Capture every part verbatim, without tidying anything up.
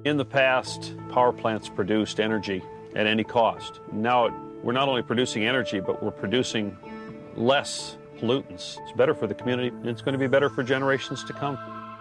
In the past, power plants produced energy at any cost. Now we're not only producing energy, but we're producing less pollutants. It's better for the community, and it's going to be better for generations to come.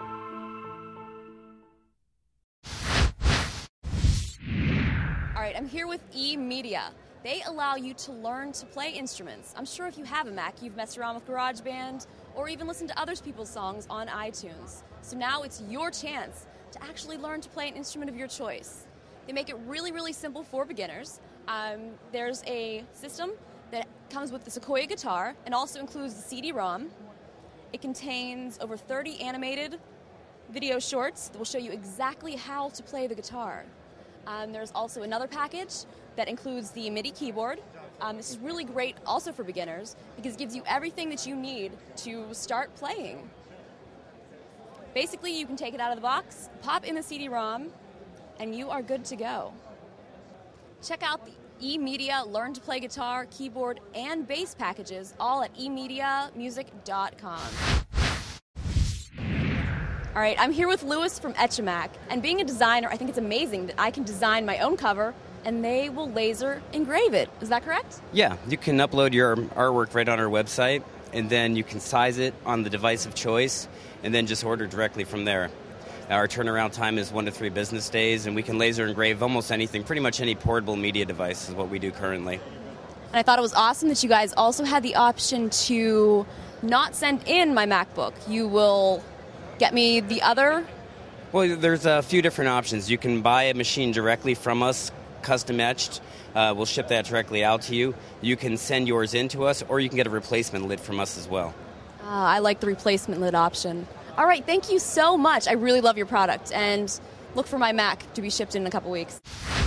All right, I'm here with eMedia. They allow you to learn to play instruments. I'm sure if you have a Mac, you've messed around with GarageBand or even listened to other people's songs on iTunes. So now it's your chance to actually learn to play an instrument of your choice. They make it really, really simple for beginners. Um, there's a system that comes with the Sequoia guitar and also includes the C D ROM. It contains over thirty animated video shorts that will show you exactly how to play the guitar. Um, there's also another package that includes the MIDI keyboard. Um, this is really great also for beginners because it gives you everything that you need to start playing. Basically, you can take it out of the box, pop in the C D ROM, and you are good to go. Check out the eMedia Learn to Play Guitar, Keyboard, and Bass packages all at e media music dot com. All right, I'm here with Lewis from Etch-A-Mac, and being a designer, I think it's amazing that I can design my own cover and they will laser engrave it. Is that correct? Yeah, you can upload your artwork right on our website, and then you can size it on the device of choice, and then just order directly from there. Our turnaround time is one to three business days, and we can laser engrave almost anything. Pretty much any portable media device is what we do currently. And I thought it was awesome that you guys also had the option to not send in my MacBook. You will get me the other? Well, there's a few different options. You can buy a machine directly from us, custom etched. Uh, we'll ship that directly out to you. You can send yours in to us, or you can get a replacement lid from us as well. Uh, I like the replacement lid option. All right, thank you so much. I really love your product, and look for my Mac to be shipped in a couple weeks.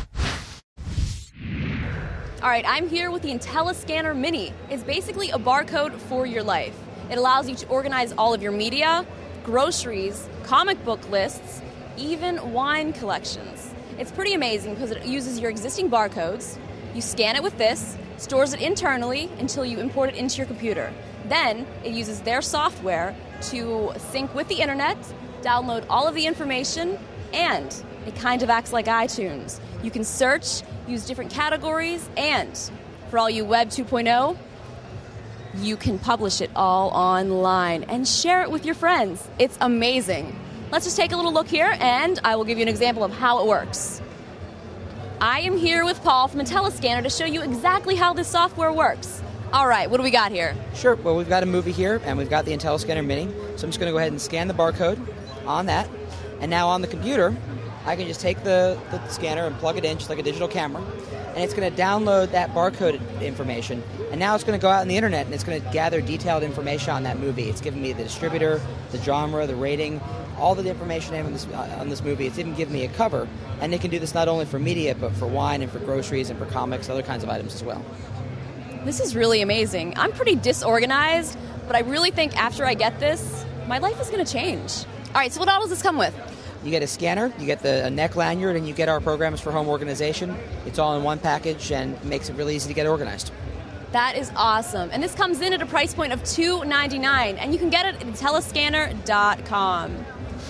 All right, I'm here with the IntelliScanner Mini. It's basically a barcode for your life. It allows you to organize all of your media, groceries, comic book lists, even wine collections. It's pretty amazing because it uses your existing barcodes. You scan it with this, stores it internally until you import it into your computer. Then it uses their software to sync with the internet, download all of the information, and it kind of acts like iTunes. You can search, use different categories, and for all you Web two point oh, you can publish it all online and share it with your friends. It's amazing. Let's just take a little look here, and I will give you an example of how it works. I am here with Paul from IntelliScanner to show you exactly how this software works. All right, what do we got here? Sure. Well, we've got a movie here, and we've got the IntelliScanner Mini. So I'm just going to go ahead and scan the barcode on that. And now on the computer, I can just take the, the scanner and plug it in, just like a digital camera. And it's going to download that barcode information. And now it's going to go out on the internet, and it's going to gather detailed information on that movie. It's giving me the distributor, the genre, the rating, all the information on this, uh, on this movie. It's even giving me a cover. And it can do this not only for media, but for wine and for groceries and for comics, other kinds of items as well. This is really amazing. I'm pretty disorganized, but I really think after I get this, my life is going to change. All right, so what all does this come with? You get a scanner, you get the a neck lanyard, and you get our programs for home organization. It's all in one package and makes it really easy to get organized. That is awesome. And this comes in at a price point of two dollars and ninety-nine cents, and you can get it at IntelliScanner dot com.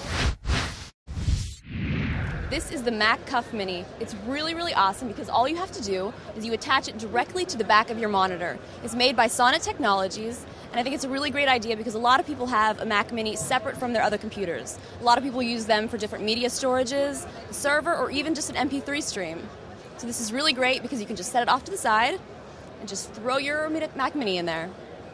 This is the Mac Cuff Mini. It's really, really awesome because all you have to do is you attach it directly to the back of your monitor. It's made by Sonnet Technologies, and I think it's a really great idea because a lot of people have a Mac Mini separate from their other computers. A lot of people use them for different media storages, a server, or even just an M P three stream. So this is really great because you can just set it off to the side and just throw your Mac Mini in there.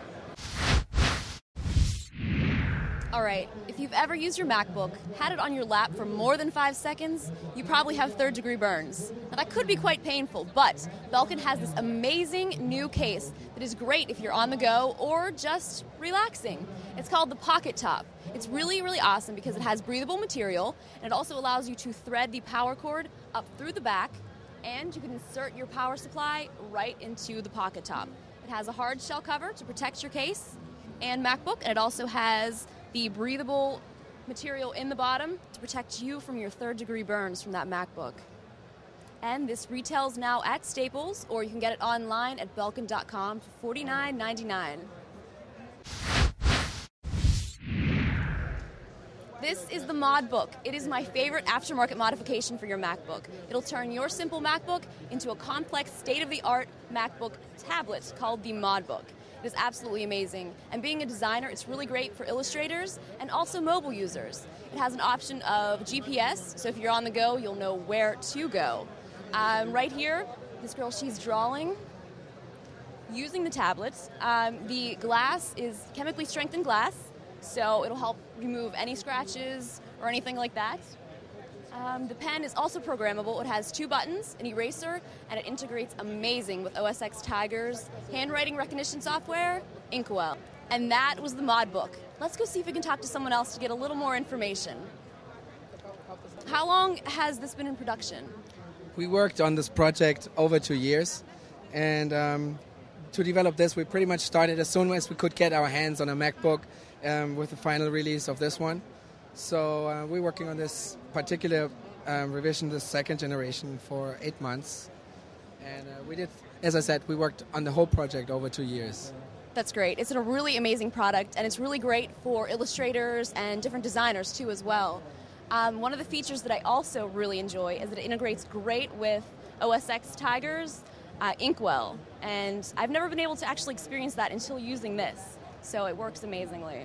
All right, if you've ever used your MacBook, had it on your lap for more than five seconds, you probably have third-degree burns. Now, that could be quite painful, but Belkin has this amazing new case that is great if you're on the go or just relaxing. It's called the Pocket Top. It's really, really awesome because it has breathable material, and it also allows you to thread the power cord up through the back, and you can insert your power supply right into the Pocket Top. It has a hard shell cover to protect your case and MacBook, and it also has the breathable material in the bottom to protect you from your third-degree burns from that MacBook. And this retails now at Staples, or you can get it online at Belkin dot com for forty-nine ninety-nine. This is the ModBook. It is my favorite aftermarket modification for your MacBook. It'll turn your simple MacBook into a complex, state-of-the-art MacBook tablet called the ModBook. It is absolutely amazing. And being a designer, it's really great for illustrators and also mobile users. It has an option of G P S, so if you're on the go, you'll know where to go. Um, right here, this girl, she's drawing using the tablets. Um, the glass is chemically strengthened glass, so it'll help remove any scratches or anything like that. Um, the pen is also programmable. It has two buttons, an eraser, and it integrates amazing with O S X Tiger's handwriting recognition software, Inkwell. And that was the ModBook. Let's go see if we can talk to someone else to get a little more information. How long has this been in production? We worked on this project over two years, and um, to develop this, we pretty much started as soon as we could get our hands on a MacBook um, with the final release of this one. So uh, we're working on this particular um, revision, the second generation, for eight months. And uh, we did, as I said, we worked on the whole project over two years. That's great. It's a really amazing product, and it's really great for illustrators and different designers, too, as well. Um, one of the features that I also really enjoy is that it integrates great with O S X Tiger's uh, Inkwell. And I've never been able to actually experience that until using this. So it works amazingly.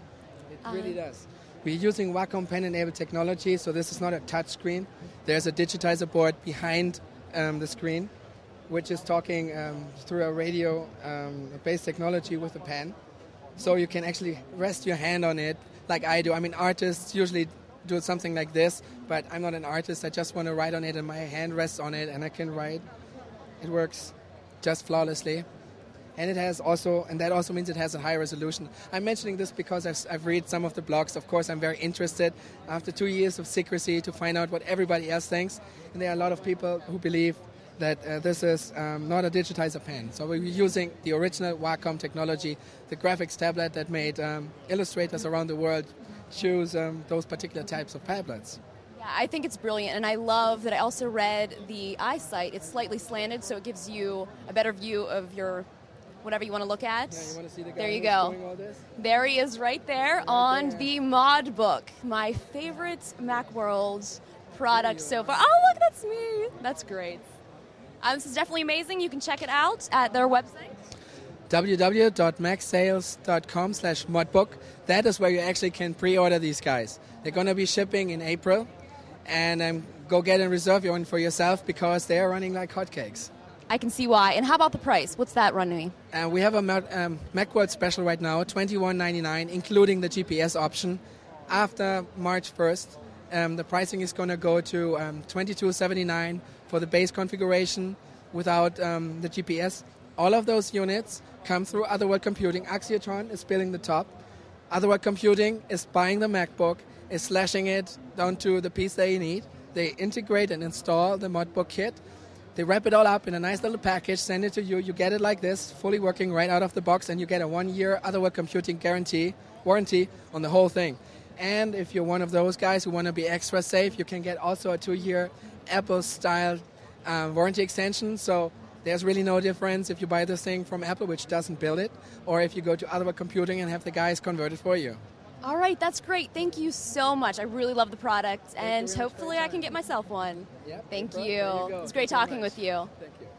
It really um, does. We're using Wacom pen-enabled technology, so this is not a touch screen. There's a digitizer board behind um, the screen, which is talking um, through a radio-based um, technology with a pen. So you can actually rest your hand on it like I do. I mean, artists usually do something like this, but I'm not an artist. I just want to write on it, and my hand rests on it, and I can write. It works just flawlessly. And it has also, and that also means it has a high resolution. I'm mentioning this because I've, I've read some of the blogs. Of course, I'm very interested after two years of secrecy to find out what everybody else thinks. And there are a lot of people who believe that uh, this is um, not a digitizer pen. So we're using the original Wacom technology, the graphics tablet that made um, illustrators around the world choose um, those particular types of tablets. Yeah, I think it's brilliant, and I love that I also read the eyesight. It's slightly slanted, so it gives you a better view of your whatever you want to look at. Yeah, you want to see the guy there you who's go. doing all this? There he is right there right on there. The ModBook, my favorite Macworld product so far. Oh, look, that's me. That's great. Um, this is definitely amazing. You can check it out at their website. w w w dot mac sales dot com slash modbook. That is where you actually can pre-order these guys. They're going to be shipping in April, and um, go get and reserve your one for yourself because they are running like hotcakes. I can see why. And how about the price? What's that running? Uh, we have a um, Macworld special right now, twenty-one ninety-nine, including the G P S option. After March first, um, the pricing is going to go to um, twenty-two seventy-nine for the base configuration without um, the G P S. All of those units come through Otherworld Computing. Axiotron is building the top. Otherworld Computing is buying the MacBook, is slashing it down to the piece they need. They integrate and install the ModBook kit. They wrap it all up in a nice little package, send it to you. You get it like this, fully working right out of the box, and you get a one-year Otherworld Computing guarantee, warranty on the whole thing. And if you're one of those guys who want to be extra safe, you can get also a two-year Apple-style uh, warranty extension. So there's really no difference if you buy this thing from Apple, which doesn't build it, or if you go to Otherworld Computing and have the guys convert it for you. All right, that's great. Thank you so much. I really love the product, Thank and hopefully I can get myself one. Yep, Thank no you. you It's great talking with you. Thank you.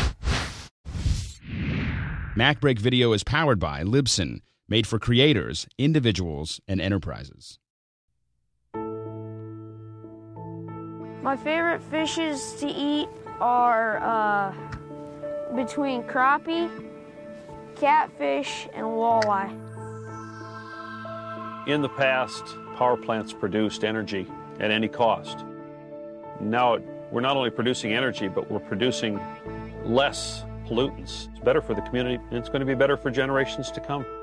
MacBreak Video is powered by Libsyn, made for creators, individuals, and enterprises. My favorite fishes to eat are uh, between crappie, catfish, and walleye. In the past, power plants produced energy at any cost. Now we're not only producing energy, but we're producing less pollutants. It's better for the community, and it's going to be better for generations to come.